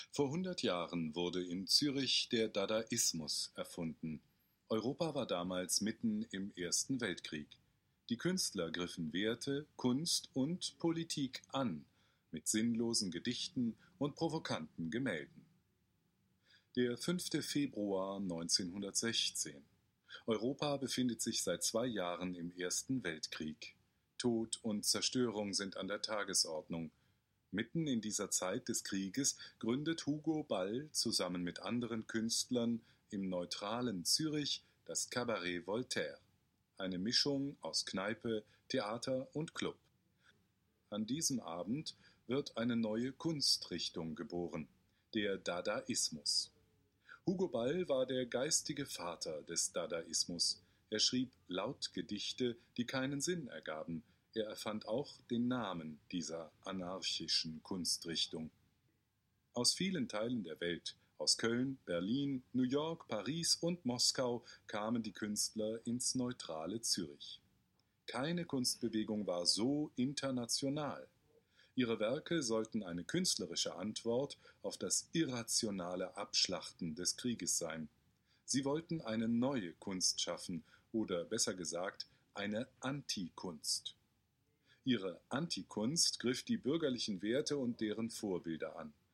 Vor 100 Jahren wurde in Zürich der Dadaismus erfunden. Europa war damals mitten im Ersten Weltkrieg. Die Künstler griffen Werte, Kunst und Politik an, mit sinnlosen Gedichten und provokanten Gemälden. Der 5. Februar 1916. Europa befindet sich seit 2 Jahren im Ersten Weltkrieg. Tod und Zerstörung sind an der Tagesordnung. Mitten in dieser Zeit des Krieges gründet Hugo Ball zusammen mit anderen Künstlern im neutralen Zürich das Cabaret Voltaire, eine Mischung aus Kneipe, Theater und Club. An diesem Abend wird eine neue Kunstrichtung geboren, der Dadaismus. Hugo Ball war der geistige Vater des Dadaismus. Er schrieb Lautgedichte, die keinen Sinn ergaben. Er erfand auch den Namen dieser anarchischen Kunstrichtung. Aus vielen Teilen der Welt, aus Köln, Berlin, New York, Paris und Moskau, kamen die Künstler ins neutrale Zürich. Keine Kunstbewegung war so international. Ihre Werke sollten eine künstlerische Antwort auf das irrationale Abschlachten des Krieges sein. Sie wollten eine neue Kunst schaffen, oder besser gesagt, eine Antikunst. Ihre Antikunst griff die bürgerlichen Werte und deren Vorbilder an.